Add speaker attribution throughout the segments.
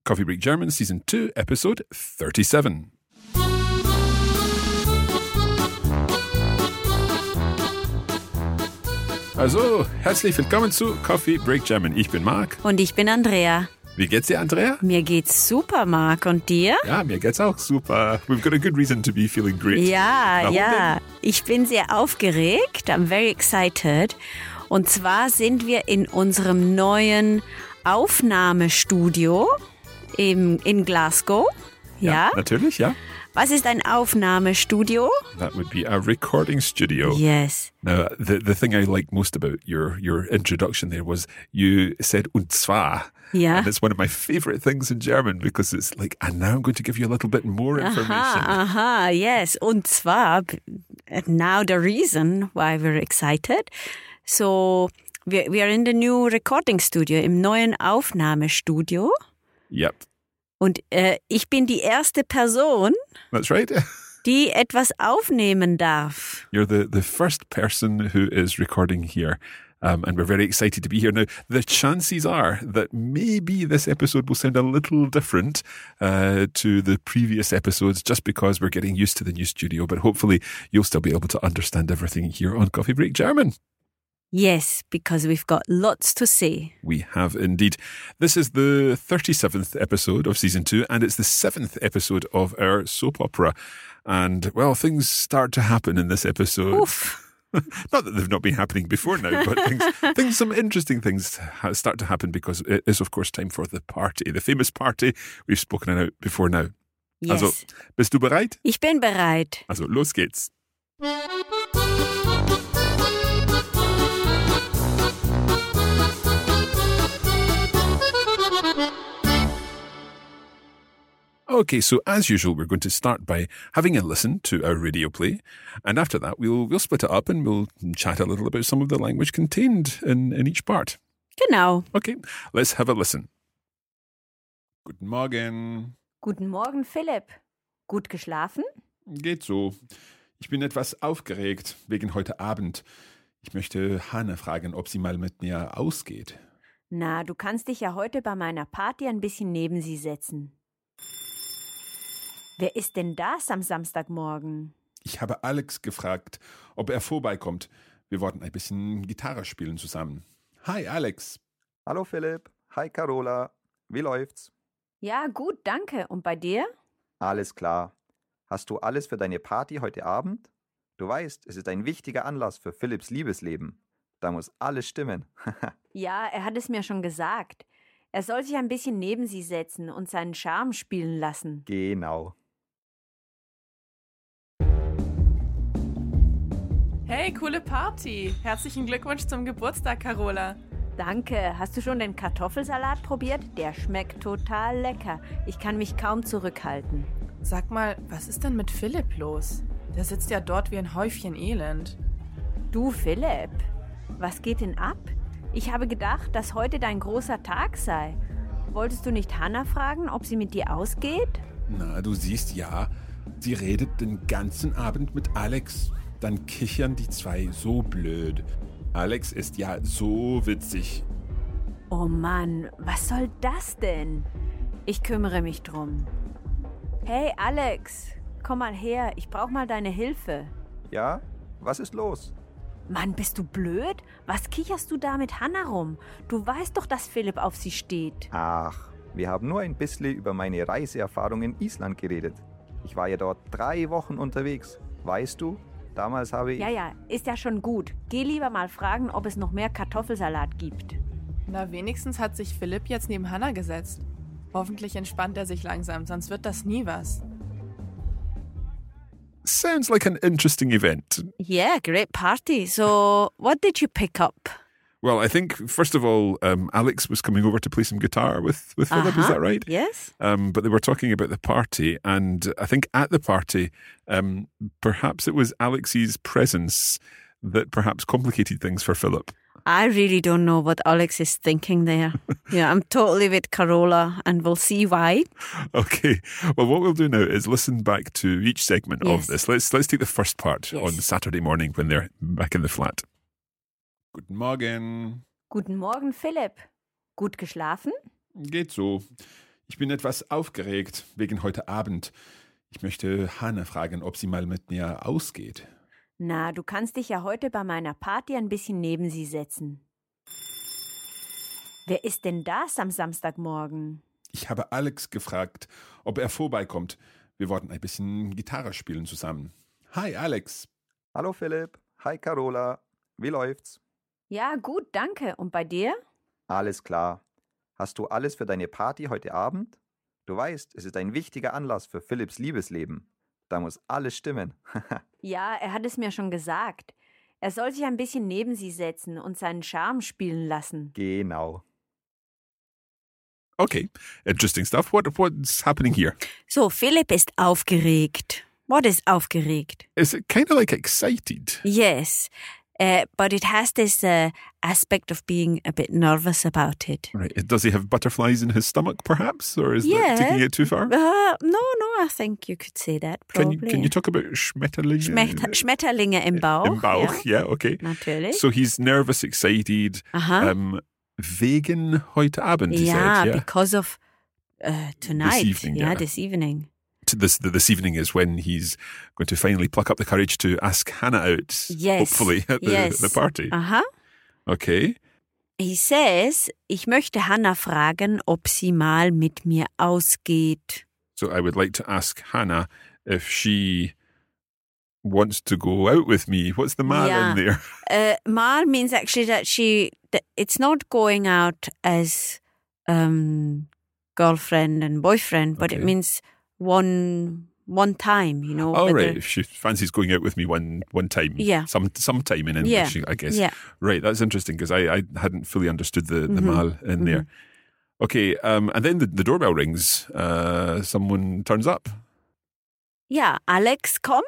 Speaker 1: Coffee Break German, Season 2, Episode 37. Also, herzlich willkommen zu Coffee Break German. Ich bin Marc.
Speaker 2: Und ich bin Andrea.
Speaker 1: Wie geht's dir, Andrea?
Speaker 2: Mir geht's super, Marc. Und dir?
Speaker 1: Ja, mir geht's auch super. We've got a good reason to be feeling great.
Speaker 2: Ja,
Speaker 1: Warum
Speaker 2: ja. Ich bin sehr aufgeregt. I'm very excited. Und zwar sind wir in unserem neuen Aufnahmestudio in Glasgow.
Speaker 1: Ja, natürlich, ja.
Speaker 2: Was ist ein Aufnahmestudio?
Speaker 1: That would be a recording studio.
Speaker 2: Yes.
Speaker 1: Now, the thing I liked most about your introduction there was you said und zwar.
Speaker 2: Yeah.
Speaker 1: And it's one of my favorite things in German because it's like, and now I'm going to give you a little bit more information.
Speaker 2: Yes. Und zwar, now the reason why we're excited. So, we are in the new recording studio, im neuen Aufnahmestudio.
Speaker 1: Yep.
Speaker 2: Und ich bin die erste Person,
Speaker 1: That's right.
Speaker 2: die etwas aufnehmen darf.
Speaker 1: You're the first person who is recording here. And we're very excited to be here. Now, the chances are that maybe this episode will sound a little different to the previous episodes just because we're getting used to the new studio. But hopefully you'll still be able to understand everything here on Coffee Break German.
Speaker 2: Yes, because we've got lots to say.
Speaker 1: We have indeed. This is the 37th episode of Season 2, and it's the 7th episode of our soap opera. And, well, things start to happen in this episode.
Speaker 2: Oof.
Speaker 1: Not that they've not been happening before now, but some interesting things start to happen because it is, of course, time for the party, the famous party we've spoken about before now.
Speaker 2: Yes.
Speaker 1: Also, bist du bereit?
Speaker 2: Ich bin bereit.
Speaker 1: Also, los geht's. Okay, so as usual, we're going to start by having a listen to our radio play. And after that, we'll split it up and we'll chat a little about some of the language contained in each part.
Speaker 2: Genau.
Speaker 1: Okay, let's have a listen. Guten Morgen.
Speaker 2: Guten Morgen, Philipp. Gut geschlafen?
Speaker 1: Geht so. Ich bin etwas aufgeregt wegen heute Abend. Ich möchte Hanne fragen, ob sie mal mit mir ausgeht.
Speaker 2: Na, du kannst dich ja heute bei meiner Party ein bisschen neben sie setzen. Wer ist denn das am Samstagmorgen?
Speaker 1: Ich habe Alex gefragt, ob er vorbeikommt. Wir wollten ein bisschen Gitarre spielen zusammen. Hi, Alex.
Speaker 3: Hallo Philipp. Hi Carola. Wie läuft's?
Speaker 2: Ja, gut, danke. Und bei dir?
Speaker 3: Alles klar. Hast du alles für deine Party heute Abend? Du weißt, es ist ein wichtiger Anlass für Philipps Liebesleben. Da muss alles stimmen.
Speaker 2: Ja, er hat es mir schon gesagt. Er soll sich ein bisschen neben sie setzen und seinen Charme spielen lassen.
Speaker 3: Genau.
Speaker 4: Hey, coole Party! Herzlichen Glückwunsch zum Geburtstag, Carola.
Speaker 2: Danke. Hast du schon den Kartoffelsalat probiert? Der schmeckt total lecker. Ich kann mich kaum zurückhalten.
Speaker 4: Sag mal, was ist denn mit Philipp los? Der sitzt ja dort wie ein Häufchen Elend.
Speaker 2: Du, Philipp, was geht denn ab? Ich habe gedacht, dass heute dein großer Tag sei. Wolltest du nicht Hannah fragen, ob sie mit dir ausgeht?
Speaker 1: Na, du siehst ja, sie redet den ganzen Abend mit Alex. Dann kichern die zwei so blöd. Alex ist ja so witzig.
Speaker 2: Oh Mann, was soll das denn? Ich kümmere mich drum. Hey Alex, komm mal her, ich brauche mal deine Hilfe.
Speaker 3: Ja? Was ist los?
Speaker 2: Mann, bist du blöd? Was kicherst du da mit Hannah rum? Du weißt doch, dass Philipp auf sie steht.
Speaker 3: Ach, wir haben nur ein bisschen über meine Reiseerfahrung in Island geredet. Ich war ja dort 3 Wochen unterwegs. Weißt du, damals habe ich...
Speaker 2: Ja, ist ja schon gut. Geh lieber mal fragen, ob es noch mehr Kartoffelsalat gibt.
Speaker 4: Na, wenigstens hat sich Philipp jetzt neben Hannah gesetzt. Hoffentlich entspannt er sich langsam, sonst wird das nie was.
Speaker 1: Sounds like an interesting event.
Speaker 2: Yeah, great party. So, what did you pick up?
Speaker 1: Well, I think, first of all, Alex was coming over to play some guitar with Philip, is that right?
Speaker 2: Yes.
Speaker 1: But they were talking about the party, and I think at the party, perhaps it was Alex's presence that perhaps complicated things for Philip.
Speaker 2: I really don't know what Alex is thinking there. Yeah, I'm totally with Carola, and we'll see why.
Speaker 1: Okay. Well, what we'll do now is listen back to each segment of this. Let's take the first part on Saturday morning when they're back in the flat. Guten Morgen.
Speaker 2: Guten Morgen, Philipp. Gut geschlafen?
Speaker 1: Geht so. Ich bin etwas aufgeregt wegen heute Abend. Ich möchte Hannah fragen, ob sie mal mit mir ausgeht.
Speaker 5: Na, du kannst dich ja heute bei meiner Party ein bisschen neben sie setzen. Wer ist denn das am Samstagmorgen?
Speaker 1: Ich habe Alex gefragt, ob er vorbeikommt. Wir wollten ein bisschen Gitarre spielen zusammen. Hi, Alex.
Speaker 3: Hallo Philipp. Hi Carola. Wie läuft's?
Speaker 5: Ja, gut, danke. Und bei dir?
Speaker 3: Alles klar. Hast du alles für deine Party heute Abend? Du weißt, es ist ein wichtiger Anlass für Philipps Liebesleben. Da muss alles stimmen.
Speaker 5: Ja, er hat es mir schon gesagt. Er soll sich ein bisschen neben sie setzen und seinen Charme spielen lassen.
Speaker 3: Genau.
Speaker 1: Okay, interesting stuff. What's happening here?
Speaker 2: So, Philip ist aufgeregt. What is aufgeregt?
Speaker 1: Is it kind of like excited?
Speaker 2: Yes, but it has this aspect of being a bit nervous about it.
Speaker 1: Right. Does he have butterflies in his stomach, perhaps? Or is that taking it too far?
Speaker 2: No, I think you could say that, probably.
Speaker 1: Can you talk about Schmetterlinge?
Speaker 2: Schmetterlinge im Bauch.
Speaker 1: Im Bauch, yeah, okay.
Speaker 2: Natürlich.
Speaker 1: So he's nervous, excited.
Speaker 2: Aha.
Speaker 1: Wegen heute Abend, he said, yeah?
Speaker 2: Because of tonight.
Speaker 1: This evening, yeah.
Speaker 2: This evening.
Speaker 1: This evening is when he's going to finally pluck up the courage to ask Hannah out,
Speaker 2: Yes.
Speaker 1: hopefully, at the party.
Speaker 2: Aha.
Speaker 1: Okay.
Speaker 2: He says, ich möchte Hannah fragen, ob sie mal mit mir ausgeht.
Speaker 1: So I would like to ask Hannah if she wants to go out with me. What's the mal in there?
Speaker 2: Mal means actually that it's not going out as girlfriend and boyfriend, but it
Speaker 1: Okay.
Speaker 2: means one time, you know.
Speaker 1: Oh,
Speaker 2: whether-
Speaker 1: right. If she fancies going out with me one time.
Speaker 2: Yeah.
Speaker 1: Some time in English, I guess.
Speaker 2: Yeah.
Speaker 1: Right. That's interesting because I hadn't fully understood the mal in there. Okay. And then the doorbell rings. Someone turns up.
Speaker 2: Yeah, Alex kommt.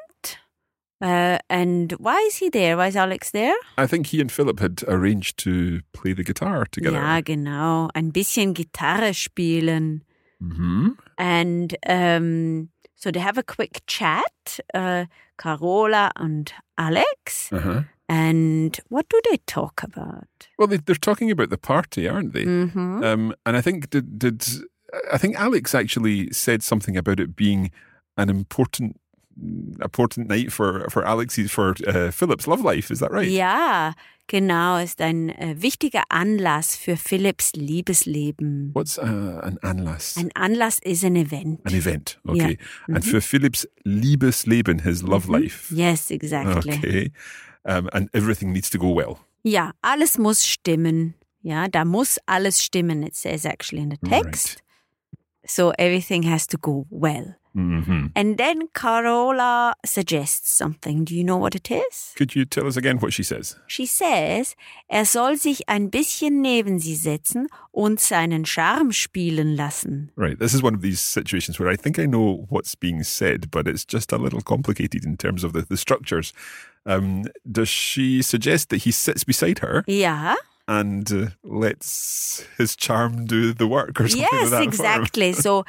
Speaker 2: And why is he there? Why is Alex there?
Speaker 1: I think he and Philip had arranged to play the guitar together.
Speaker 2: Ja, genau. Ein bisschen Gitarre spielen.
Speaker 1: Mm-hmm.
Speaker 2: And so they have a quick chat, Carola and Alex.
Speaker 1: Uh-huh.
Speaker 2: And what do they talk about?
Speaker 1: Well, they're talking about the party, aren't they?
Speaker 2: Mm-hmm.
Speaker 1: And I think I think Alex actually said something about it being an important night for Philip's love life. Is that right?
Speaker 2: Ja, genau, ist ein wichtiger Anlass für Philipps Liebesleben.
Speaker 1: What's an Anlass?
Speaker 2: Ein Anlass is an event.
Speaker 1: An event, okay.
Speaker 2: Ja.
Speaker 1: And für Philipps Liebesleben, his love life.
Speaker 2: Yes, exactly.
Speaker 1: Okay. And everything needs to go well.
Speaker 2: Ja, alles muss stimmen. Ja, da muss alles stimmen, it says actually in the text.
Speaker 1: Right.
Speaker 2: So everything has to go well.
Speaker 1: Mm-hmm.
Speaker 2: And then Carola suggests something. Do you know what it is?
Speaker 1: Could you tell us again what she says?
Speaker 2: She says, soll sich ein bisschen neben sie setzen und seinen Charme spielen lassen.
Speaker 1: Right. This is one of these situations where I think I know what's being said, but it's just a little complicated in terms of the structures. Does she suggest that he sits beside her
Speaker 2: Ja.
Speaker 1: and lets his charm do the work or something
Speaker 2: Yes,
Speaker 1: like that?
Speaker 2: exactly. So,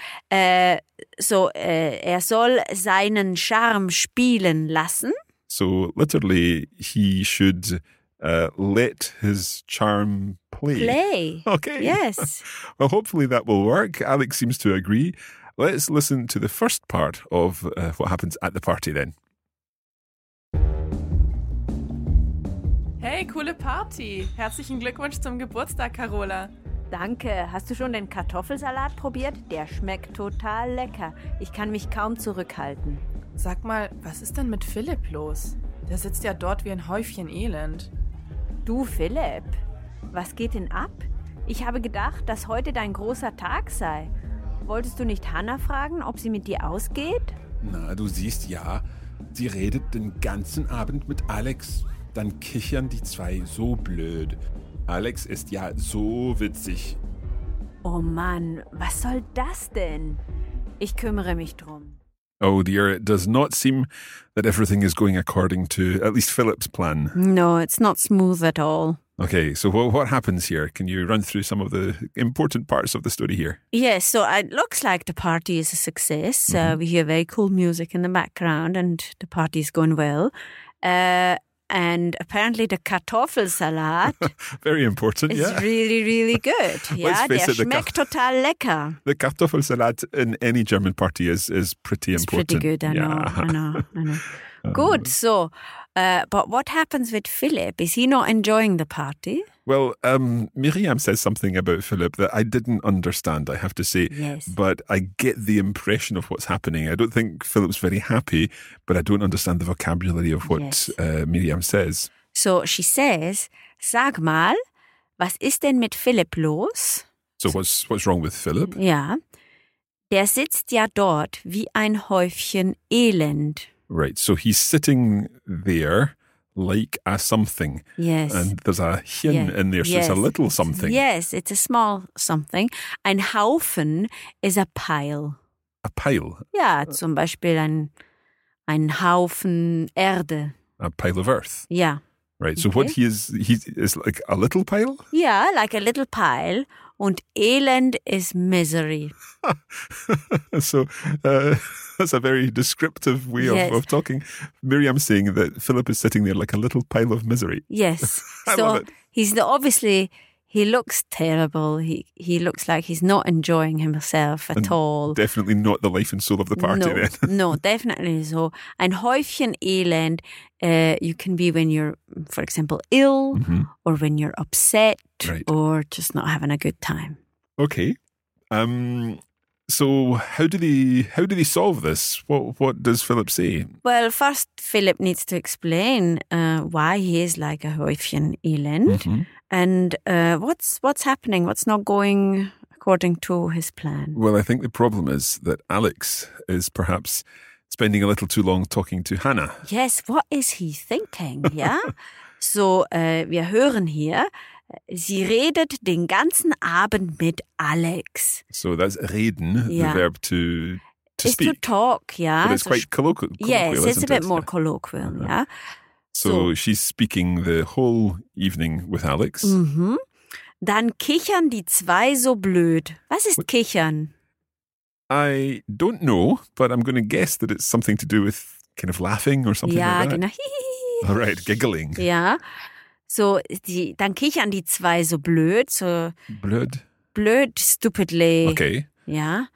Speaker 2: er soll seinen Charme spielen lassen.
Speaker 1: So literally, he should let his charm play. Okay.
Speaker 2: Yes.
Speaker 1: Well, hopefully that will work. Alex seems to agree. Let's listen to the first part of what happens at the party then.
Speaker 4: Hey, coole Party. Herzlichen Glückwunsch zum Geburtstag, Carola.
Speaker 5: Danke. Hast du schon den Kartoffelsalat probiert? Der schmeckt total lecker. Ich kann mich kaum zurückhalten.
Speaker 4: Sag mal, was ist denn mit Philipp los? Der sitzt ja dort wie ein Häufchen Elend.
Speaker 5: Du, Philipp, was geht denn ab? Ich habe gedacht, dass heute dein großer Tag sei. Wolltest du nicht Hannah fragen, ob sie mit dir ausgeht?
Speaker 1: Na, du siehst ja, sie redet den ganzen Abend mit Alex. Dann kichern die zwei so blöd. Alex ist ja so witzig.
Speaker 5: Oh Mann, was soll das denn? Ich kümmere mich drum.
Speaker 1: Oh dear, it does not seem that everything is going according to at least Philip's plan.
Speaker 2: No, it's not smooth at all.
Speaker 1: Okay, so what happens here? Can you run through some of the important parts of the story here?
Speaker 2: Yes, so it looks like the party is a success. We hear very cool music in the background and the party is going well. And apparently the Kartoffelsalat
Speaker 1: Very important,
Speaker 2: is
Speaker 1: yeah.
Speaker 2: really, really good. Ja,
Speaker 1: face
Speaker 2: der
Speaker 1: it, the
Speaker 2: schmeckt total lecker.
Speaker 1: The Kartoffelsalat in any German party is pretty
Speaker 2: It's
Speaker 1: important.
Speaker 2: pretty good, I know. Good, so, but what happens with Philip? Is he not enjoying the party?
Speaker 1: Well, Miriam says something about Philip that I didn't understand, I have to say.
Speaker 2: Yes.
Speaker 1: But I get the impression of what's happening. I don't think Philip's very happy, but I don't understand the vocabulary of what
Speaker 2: Yes.
Speaker 1: Miriam says.
Speaker 2: So she says, sag mal, was ist denn mit Philipp los?
Speaker 1: So what's wrong with Philip?
Speaker 2: Ja, der sitzt ja dort wie ein Häufchen Elend.
Speaker 1: Right, so he's sitting there like a something.
Speaker 2: Yes.
Speaker 1: And there's a hin
Speaker 2: Yeah.
Speaker 1: in there, so it's a
Speaker 2: Yes.
Speaker 1: little something.
Speaker 2: Yes, it's a small something. Ein Haufen is a pile.
Speaker 1: A pile.
Speaker 2: Ja, zum Beispiel ein Haufen Erde.
Speaker 1: A pile of earth.
Speaker 2: Ja.
Speaker 1: Right, so what he is like a little pile?
Speaker 2: Ja, like a little pile. Und Elend is misery.
Speaker 1: So that's a very descriptive way
Speaker 2: Yes.
Speaker 1: of talking. Miriam's saying that Philip is sitting there like a little pile of misery.
Speaker 2: Yes.
Speaker 1: I
Speaker 2: So
Speaker 1: love it.
Speaker 2: he's obviously, he looks terrible. He looks like he's not enjoying himself at all.
Speaker 1: Definitely not the life and soul of the party then.
Speaker 2: No, definitely so. Ein Häufchen Elend, you can be when you're, for example, ill or when you're upset
Speaker 1: Right.
Speaker 2: or just not having a good time.
Speaker 1: Okay. So how do they solve this? What does Philip say?
Speaker 2: Well, first, Philip needs to explain why he is like a Häufchen Elend and what's happening, what's not going according to his plan.
Speaker 1: Well, I think the problem is that Alex is perhaps spending a little too long talking to Hannah.
Speaker 2: Yes, what is he thinking? Ja? So, wir hören hier, sie redet den ganzen Abend mit Alex.
Speaker 1: So that's reden,
Speaker 2: Yeah.
Speaker 1: the verb to
Speaker 2: Is
Speaker 1: speak.
Speaker 2: to talk, ja.
Speaker 1: But it's
Speaker 2: So
Speaker 1: quite colloquial.
Speaker 2: yes, it's a
Speaker 1: isn't
Speaker 2: bit
Speaker 1: it?
Speaker 2: more
Speaker 1: Yeah.
Speaker 2: colloquial, ja.
Speaker 1: So she's speaking the whole evening with Alex.
Speaker 2: Mhm. Dann kichern die zwei so blöd. Was ist kichern?
Speaker 1: I don't know, but I'm going to guess that it's something to do with kind of laughing or something
Speaker 2: Ja,
Speaker 1: like that.
Speaker 2: genau.
Speaker 1: All right, giggling.
Speaker 2: Ja. So, dann kichern die zwei so blöd, so blöd, stupidly.
Speaker 1: Okay.
Speaker 2: Ja.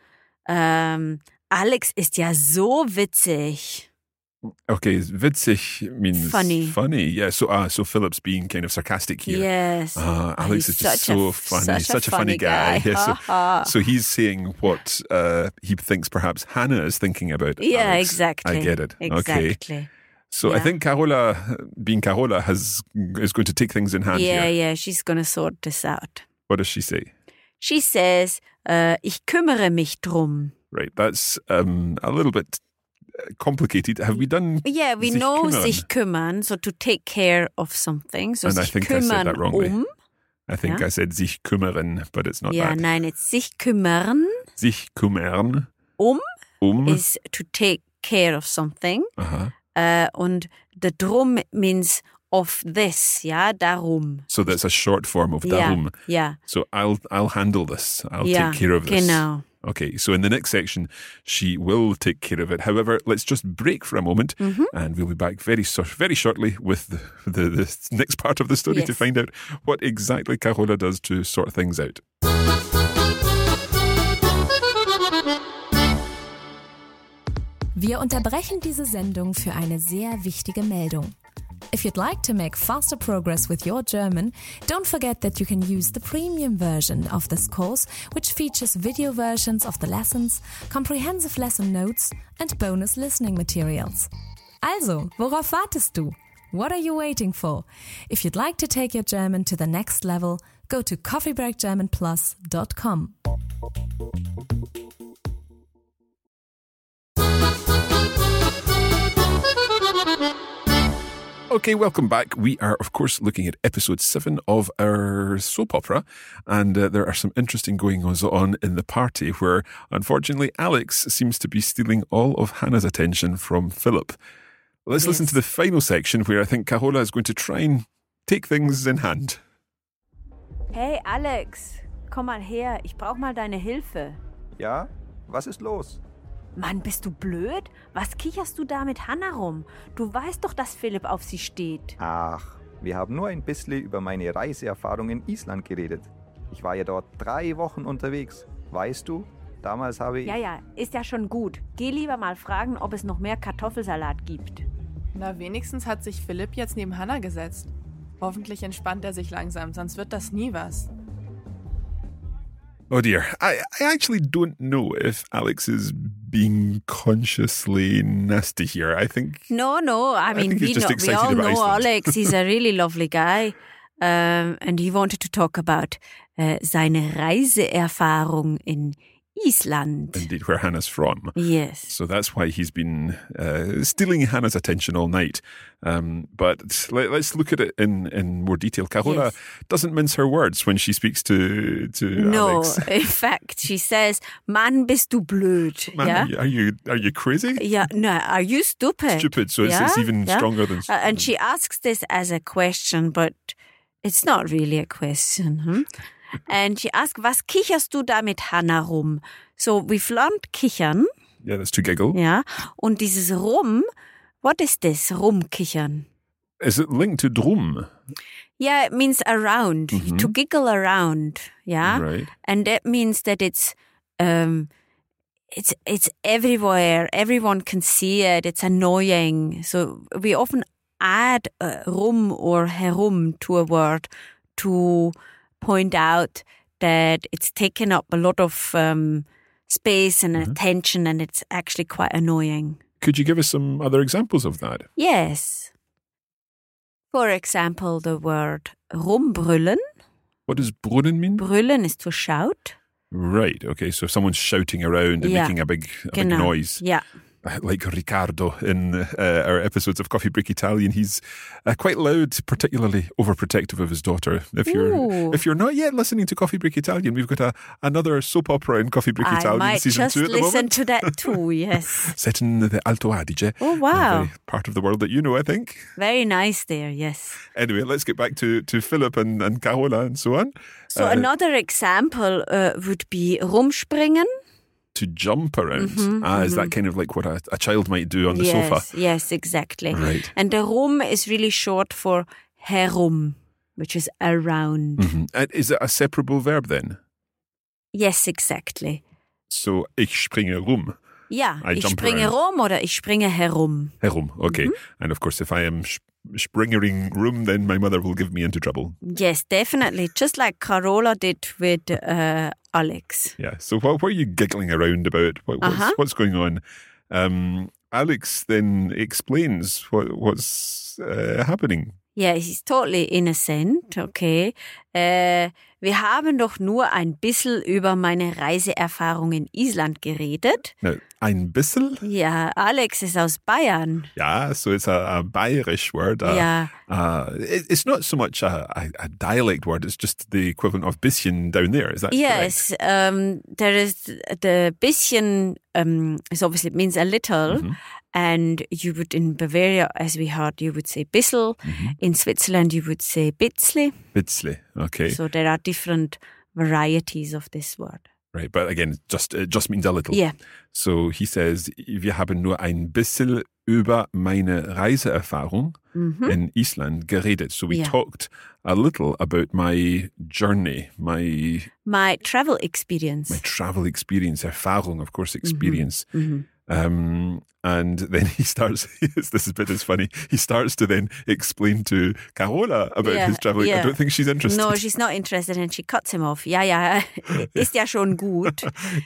Speaker 2: Alex ist ja so witzig.
Speaker 1: Okay, witzig means
Speaker 2: Funny.
Speaker 1: Yeah, so Philip's being kind of sarcastic here.
Speaker 2: Yes.
Speaker 1: Alex
Speaker 2: He's
Speaker 1: is just so funny, such a
Speaker 2: funny
Speaker 1: funny guy.
Speaker 2: guy.
Speaker 1: So he's saying what he thinks perhaps Hannah is thinking about
Speaker 2: Yeah,
Speaker 1: Alex.
Speaker 2: exactly.
Speaker 1: I get it.
Speaker 2: Exactly.
Speaker 1: Okay. So I
Speaker 2: Yeah.
Speaker 1: think Carola, being Carola, is going to take things in hand
Speaker 2: Yeah,
Speaker 1: here.
Speaker 2: yeah, she's going to sort this out.
Speaker 1: What does she say?
Speaker 2: She says, ich kümmere mich drum.
Speaker 1: Right, that's a little bit complicated. Have we done?
Speaker 2: Yeah, we
Speaker 1: sich
Speaker 2: know
Speaker 1: kümmern?
Speaker 2: sich kümmern, so to take care of something. So
Speaker 1: And I
Speaker 2: sich
Speaker 1: think I said
Speaker 2: kümmern
Speaker 1: that wrongly. I think
Speaker 2: Yeah.
Speaker 1: I said sich kümmern, but it's not
Speaker 2: Ja,
Speaker 1: that.
Speaker 2: nein, it's sich kümmern
Speaker 1: Sich kümmern.
Speaker 2: um
Speaker 1: Um.
Speaker 2: is to take care of something.
Speaker 1: Uh-huh.
Speaker 2: Und the drum means of this, ja, darum.
Speaker 1: So that's a short form of
Speaker 2: Ja,
Speaker 1: darum.
Speaker 2: ja,
Speaker 1: So I'll handle this. I'll
Speaker 2: ja,
Speaker 1: take care of this.
Speaker 2: genau.
Speaker 1: Okay, so in the next section, she will take care of it. However, let's just break for a moment and we'll be back very shortly with the next part of the story to
Speaker 2: Yes.
Speaker 1: find out what exactly Carola does to sort things out.
Speaker 6: Wir unterbrechen diese Sendung für eine sehr wichtige Meldung. If you'd like to make faster progress with your German, don't forget that you can use the premium version of this course, which features video versions of the lessons, comprehensive lesson notes and bonus listening materials. Also, worauf wartest du? What are you waiting for? If you'd like to take your German to the next level, go to coffeebreakgermanplus.com.
Speaker 1: Okay, welcome back. We are, of course, looking at episode 7 of our soap opera, and there are some interesting goings on in the party where, unfortunately, Alex seems to be stealing all of Hannah's attention from Philip. Let's listen to the final section where I think Carola is going to try and take things in hand.
Speaker 5: Hey Alex, komm mal her, ich brauch mal deine Hilfe.
Speaker 3: Ja? Was ist los?
Speaker 5: Mann, bist du blöd? Was kicherst du da mit Hannah rum? Du weißt doch, dass Philipp auf sie steht.
Speaker 3: Ach, wir haben nur ein bisschen über meine Reiseerfahrung in Island geredet. Ich war ja dort 3 Wochen unterwegs. Weißt du, damals habe ich...
Speaker 5: Ja, ist ja schon gut. Geh lieber mal fragen, ob es noch mehr Kartoffelsalat gibt.
Speaker 4: Na, wenigstens hat sich Philipp jetzt neben Hannah gesetzt. Hoffentlich entspannt er sich langsam, sonst wird das nie was.
Speaker 1: Oh dear. I actually don't know if Alex is being consciously nasty here. I think...
Speaker 2: No. I mean,
Speaker 1: think he's just
Speaker 2: we
Speaker 1: excited
Speaker 2: all
Speaker 1: about
Speaker 2: know
Speaker 1: Iceland.
Speaker 2: Alex. He's a really lovely guy. And he wanted to talk about seine Reiseerfahrung in Island.
Speaker 1: Indeed, where Hannah's from.
Speaker 2: Yes.
Speaker 1: So that's why he's been stealing Hannah's attention all night. But let's look at it in more detail. Carola
Speaker 2: Yes.
Speaker 1: doesn't mince her words when she speaks to
Speaker 2: No,
Speaker 1: Alex.
Speaker 2: in fact, she says, Mann, bist du blöd.
Speaker 1: Man,
Speaker 2: yeah?
Speaker 1: are you crazy?
Speaker 2: Yeah, no, are you stupid?
Speaker 1: Stupid, so it's even stronger than...
Speaker 2: And she asks this as a question, but it's not really a question. And she asks, was kicherst du da mit Hannah rum? So, we've learned kichern,
Speaker 1: Yeah, that's to giggle.
Speaker 2: ja. Und dieses rum, what is this, rumkichern?
Speaker 1: Is it linked to drum?
Speaker 2: Yeah, it means around, to giggle around, yeah.
Speaker 1: Right.
Speaker 2: And that means that it's everywhere. Everyone can see it. It's annoying. So we often add rum or herum to a word to point out that it's taken up a lot of space and attention, and it's actually quite annoying.
Speaker 1: Could you give us some other examples of that?
Speaker 2: Yes. For example, the word rumbrüllen.
Speaker 1: What does brüllen mean?
Speaker 2: Brüllen is to shout.
Speaker 1: Right, okay, so if someone's shouting around and
Speaker 2: Yeah.
Speaker 1: making a big
Speaker 2: Genau.
Speaker 1: noise.
Speaker 2: Yeah.
Speaker 1: Like Riccardo in our episodes of Coffee Break Italian, he's quite loud, particularly overprotective of his daughter. If
Speaker 2: Ooh.
Speaker 1: you're not yet listening to Coffee Break Italian, we've got another soap opera in Coffee Break
Speaker 2: I
Speaker 1: Italian
Speaker 2: might
Speaker 1: season
Speaker 2: just
Speaker 1: 2 at the
Speaker 2: listen
Speaker 1: moment.
Speaker 2: to that too, yes.
Speaker 1: Set in the Alto Adige.
Speaker 2: Oh, wow.
Speaker 1: A very part of the world that you know, I think.
Speaker 2: Very nice there, yes.
Speaker 1: Anyway, let's get back to Philip and Carola and so on.
Speaker 2: So another example would be rumspringen.
Speaker 1: To jump around. Is that kind of like what a child might do on the sofa?
Speaker 2: Yes, exactly.
Speaker 1: Right.
Speaker 2: And the rum is really short for herum, which is around.
Speaker 1: And is it a separable verb then?
Speaker 2: Yes, exactly.
Speaker 1: So, ich springe rum.
Speaker 2: Ja,
Speaker 1: I
Speaker 2: ich
Speaker 1: jump
Speaker 2: springe
Speaker 1: around.
Speaker 2: rum oder ich springe herum.
Speaker 1: Herum, okay. And of course, if I am springering rum, then my mother will give me into trouble.
Speaker 2: Yes, definitely. Just like Carola did with Alex.
Speaker 1: Yeah. So what were you giggling around about? What's going on? Alex then explains what's happening.
Speaker 2: Ja, he's totally innocent, okay. Wir haben doch nur ein bisschen über meine Reiseerfahrung in Island geredet.
Speaker 1: Now, ein bisschen?
Speaker 2: Ja, Alex ist aus Bayern.
Speaker 1: Yeah, so it's a Bayerish word.
Speaker 2: Yeah.
Speaker 1: It's not so much a dialect word, it's just the equivalent of bisschen down there. Is that
Speaker 2: Yes, there is the bisschen, is obviously it means a little. And you would, in Bavaria, as we heard, you would say bissel. In Switzerland, you would say bitzli.
Speaker 1: Bitzli, okay.
Speaker 2: So there are different varieties of this word.
Speaker 1: Right, but again, it just means a little.
Speaker 2: Yeah.
Speaker 1: So he says, wir haben nur ein bisschen über meine Reiseerfahrung in Island geredet. So we
Speaker 2: Yeah.
Speaker 1: talked a little about my journey, my
Speaker 2: My travel experience.
Speaker 1: travel experience, Erfahrung, of course, experience. And then he starts, this bit is funny, he starts to then explain to Carola about his travel. I don't think she's interested.
Speaker 2: No, she's not interested and she cuts him off. Ja, ist ja schon gut.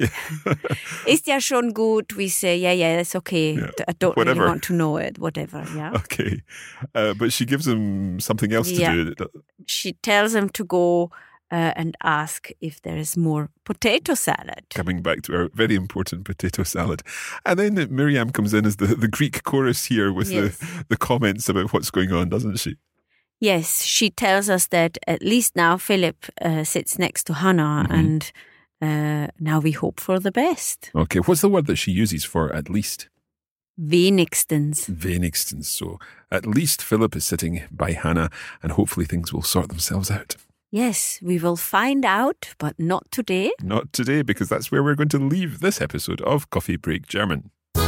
Speaker 2: Ist ja schon gut. We say, yeah, it's okay.
Speaker 1: Yeah.
Speaker 2: I don't
Speaker 1: Whatever.
Speaker 2: really want to know it. Whatever, yeah.
Speaker 1: Okay. But she gives him something else to do.
Speaker 2: She tells him to go and ask if there is more potato salad.
Speaker 1: Coming back to our very important potato salad. And then Miriam comes in as the Greek chorus here with
Speaker 2: Yes.
Speaker 1: the comments about what's going on, doesn't she?
Speaker 2: Yes, she tells us that at least now Philip sits next to Hannah and now we hope for the best.
Speaker 1: Okay, what's the word that she uses for at least?
Speaker 2: Wenigstens.
Speaker 1: Wenigstens. So at least Philip is sitting by Hannah and hopefully things will sort themselves out.
Speaker 2: Yes, we will find out, but not today.
Speaker 1: Not today, because that's where we're going to leave this episode of Coffee Break German.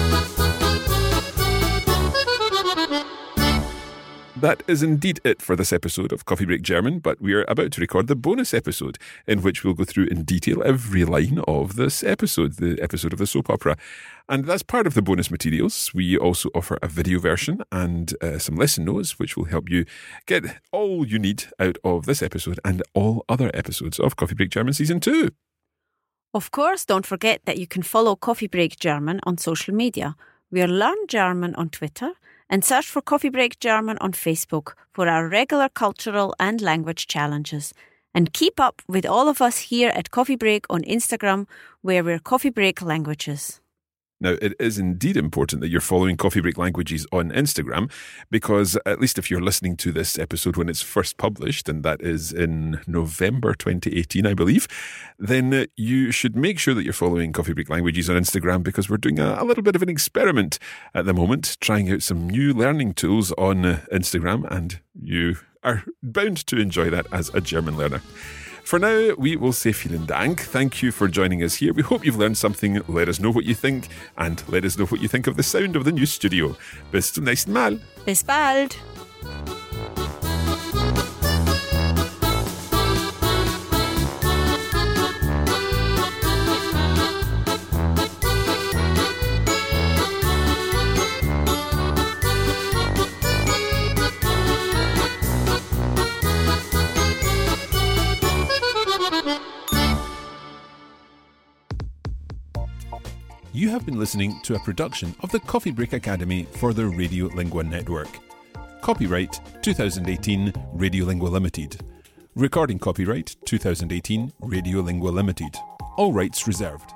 Speaker 1: That is indeed it for this episode of Coffee Break German, but we are about to record the bonus episode, in which we'll go through in detail every line of this episode, the episode of the soap opera. And that's part of the bonus materials. We also offer a video version and some lesson notes, which will help you get all you need out of this episode and all other episodes of Coffee Break German Season 2.
Speaker 2: Of course, don't forget that you can follow Coffee Break German on social media. We are Learn German on Twitter, and search for Coffee Break German on Facebook for our regular cultural and language challenges. And keep up with all of us here at Coffee Break on Instagram, where we're Coffee Break Languages.
Speaker 1: Now, it is indeed important that you're following Coffee Break Languages on Instagram, because at least if you're listening to this episode when it's first published, and that is in November 2018, I believe, then you should make sure that you're following Coffee Break Languages on Instagram, because we're doing a little bit of an experiment at the moment, trying out some new learning tools on Instagram, and you are bound to enjoy that as a German learner. For now, we will say vielen Dank. Thank you for joining us here. We hope you've learned something. Let us know what you think, and let us know what you think of the sound of the new studio. Bis zum nächsten Mal.
Speaker 2: Bis bald.
Speaker 1: You have been listening to a production of the Coffee Break Academy for the Radiolingua Network. Copyright 2018 Radiolingua Limited. Recording copyright 2018 Radiolingua Limited. All rights reserved.